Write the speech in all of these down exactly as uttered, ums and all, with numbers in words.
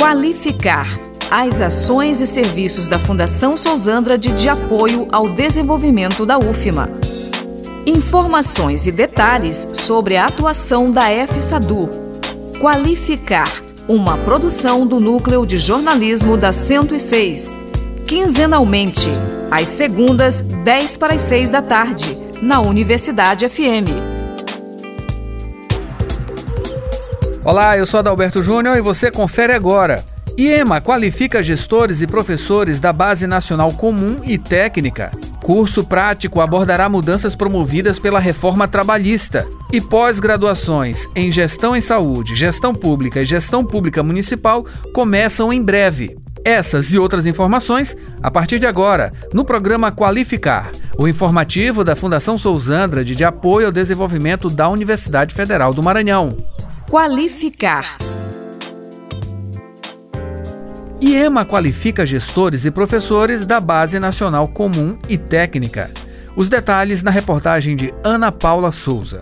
Qualificar as ações e serviços da Fundação Souzandrade de apoio ao desenvolvimento da U F M A. Informações e detalhes sobre a atuação da FSADU. Qualificar, uma produção do Núcleo de Jornalismo da cento e seis. Quinzenalmente, às segundas, dez para as seis da tarde, na Universidade F M. Olá, eu sou Adalberto Júnior e você confere agora. IEMA qualifica gestores e professores da Base Nacional Comum e Técnica. Curso prático abordará mudanças promovidas pela reforma trabalhista. E pós-graduações em Gestão em Saúde, Gestão Pública e Gestão Pública Municipal começam em breve. Essas e outras informações a partir de agora, no programa Qualificar, o informativo da Fundação Souzandrade de apoio ao desenvolvimento da Universidade Federal do Maranhão. Qualificar. IEMA qualifica gestores e professores da Base Nacional Comum e Técnica. Os detalhes na reportagem de Ana Paula Souza.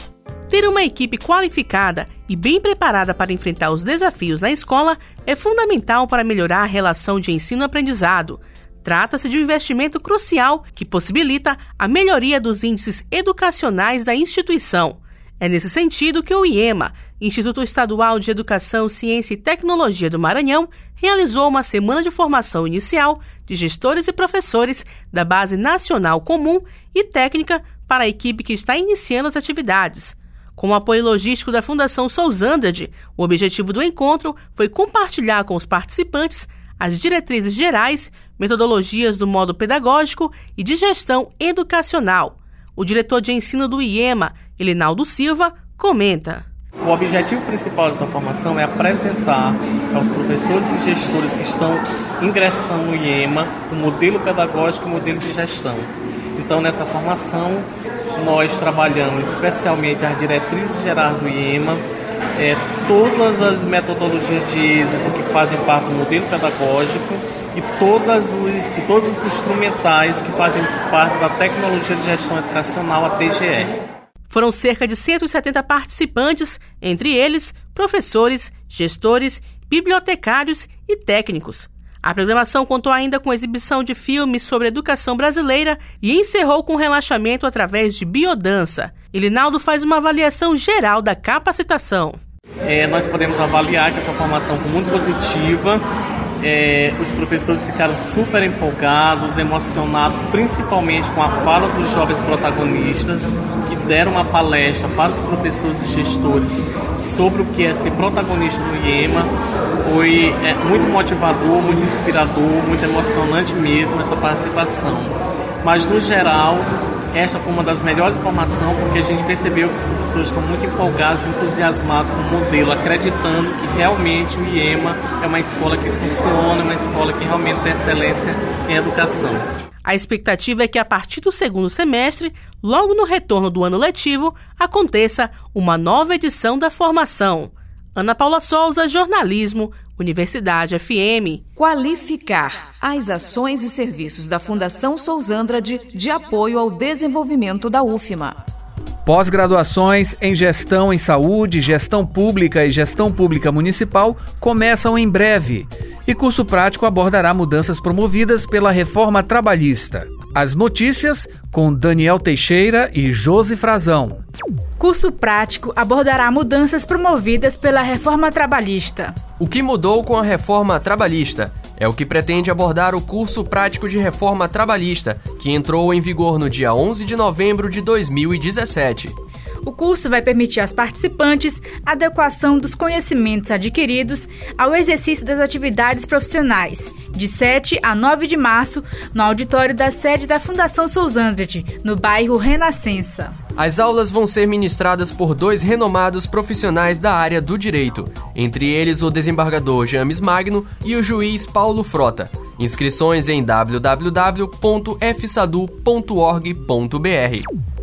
Ter uma equipe qualificada e bem preparada para enfrentar os desafios na escola é fundamental para melhorar a relação de ensino-aprendizado. Trata-se de um investimento crucial que possibilita a melhoria dos índices educacionais da instituição. É nesse sentido que o IEMA, Instituto Estadual de Educação, Ciência e Tecnologia do Maranhão, realizou uma semana de formação inicial de gestores e professores da Base Nacional Comum e Técnica para a equipe que está iniciando as atividades. Com o apoio logístico da Fundação Souzandrade, o objetivo do encontro foi compartilhar com os participantes as diretrizes gerais, metodologias do modo pedagógico e de gestão educacional. O diretor de ensino do IEMA, Elinaldo Silva, comenta. O objetivo principal dessa formação é apresentar aos professores e gestores que estão ingressando no IEMA o modelo pedagógico e o modelo de gestão. Então, nessa formação, nós trabalhamos especialmente as diretrizes gerais do IEMA, é, todas as metodologias de êxito que fazem parte do modelo pedagógico e, todas os, e todos os instrumentais que fazem parte da tecnologia de gestão educacional, a T G E. Foram cerca de cento e setenta participantes, entre eles professores, gestores, bibliotecários e técnicos. A programação contou ainda com exibição de filmes sobre a educação brasileira e encerrou com relaxamento através de biodança. Elinaldo faz uma avaliação geral da capacitação. É, nós podemos avaliar que essa formação foi muito positiva. É, os professores ficaram super empolgados, emocionados, principalmente com a fala dos jovens protagonistas, que deram uma palestra para os professores e gestores sobre o que é ser protagonista no IEMA. Foi é, muito motivador, muito inspirador, muito emocionante mesmo essa participação. Mas, no geral, esta foi uma das melhores formações, porque a gente percebeu que os professores estão muito empolgados, entusiasmados com o modelo, acreditando que realmente o IEMA é uma escola que funciona, uma escola que realmente tem excelência em educação. A expectativa é que a partir do segundo semestre, logo no retorno do ano letivo, aconteça uma nova edição da formação. Ana Paula Souza, Jornalismo, Universidade F M. Qualificar as ações e serviços da Fundação Souzandrade de apoio ao desenvolvimento da U F M A. Pós-graduações em Gestão em Saúde, Gestão Pública e Gestão Pública Municipal começam em breve. E curso prático abordará mudanças promovidas pela reforma trabalhista. As notícias com Daniel Teixeira e Josi Frazão. Curso prático abordará mudanças promovidas pela reforma trabalhista. O que mudou com a reforma trabalhista? É o que pretende abordar o curso prático de reforma trabalhista, que entrou em vigor no dia onze de novembro de dois mil e dezessete. O curso vai permitir aos participantes a adequação dos conhecimentos adquiridos ao exercício das atividades profissionais, de sete a nove de março, no auditório da sede da Fundação Souzandrade, no bairro Renascença. As aulas vão ser ministradas por dois renomados profissionais da área do direito, entre eles o desembargador James Magno e o juiz Paulo Frota. Inscrições em w w w ponto f sadu ponto org ponto b r.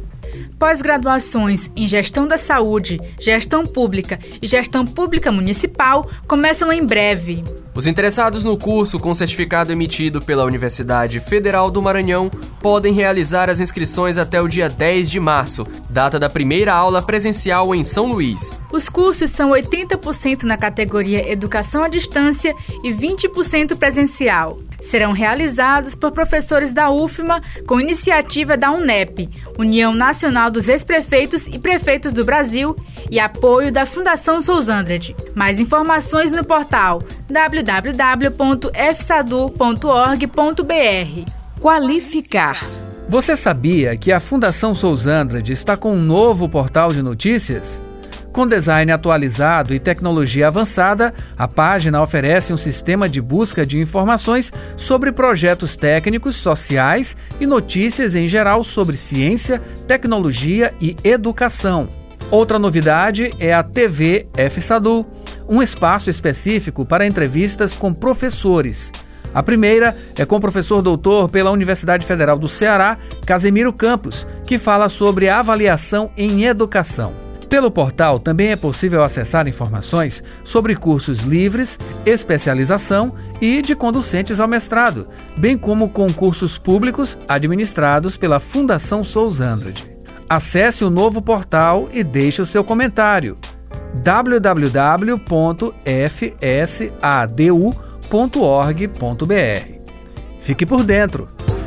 Pós-graduações em Gestão da Saúde, Gestão Pública e Gestão Pública Municipal começam em breve. Os interessados no curso com certificado emitido pela Universidade Federal do Maranhão podem realizar as inscrições até o dia dez de março, data da primeira aula presencial em São Luís. Os cursos são oitenta por cento na categoria Educação à Distância e vinte por cento presencial. Serão realizados por professores da U F M A com iniciativa da UNEP, União Nacional dos Ex-Prefeitos e Prefeitos do Brasil, e apoio da Fundação Sousandrade. Mais informações no portal w w w ponto f sadu ponto org ponto b r. Qualificar. Você sabia que a Fundação Sousandrade está com um novo portal de notícias? Com design atualizado e tecnologia avançada, a página oferece um sistema de busca de informações sobre projetos técnicos, sociais e notícias em geral sobre ciência, tecnologia e educação. Outra novidade é a T V F Sadu, um espaço específico para entrevistas com professores. A primeira é com o professor doutor pela Universidade Federal do Ceará, Casemiro Campos, que fala sobre avaliação em educação. Pelo portal também é possível acessar informações sobre cursos livres, especialização e de conducentes ao mestrado, bem como concursos públicos administrados pela Fundação Sousandrade. Acesse o novo portal e deixe o seu comentário. w w w ponto f sadu ponto org ponto b r. Fique por dentro!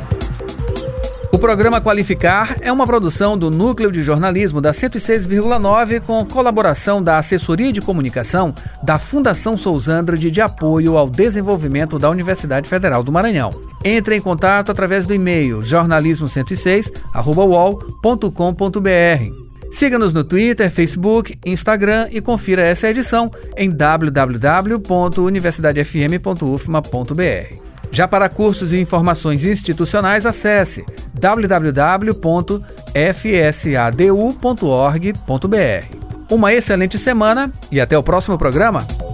O programa Qualificar é uma produção do Núcleo de Jornalismo da cento e seis vírgula nove com colaboração da Assessoria de Comunicação da Fundação Sousandrade de Apoio ao Desenvolvimento da Universidade Federal do Maranhão. Entre em contato através do e-mail jornalismo cento e seis arroba u o l ponto com ponto b r. Siga-nos no Twitter, Facebook, Instagram e confira essa edição em w w w ponto universidade f m ponto u f m a ponto b r. Já para cursos e informações institucionais, acesse w w w ponto f sadu ponto org ponto b r. Uma excelente semana e até o próximo programa!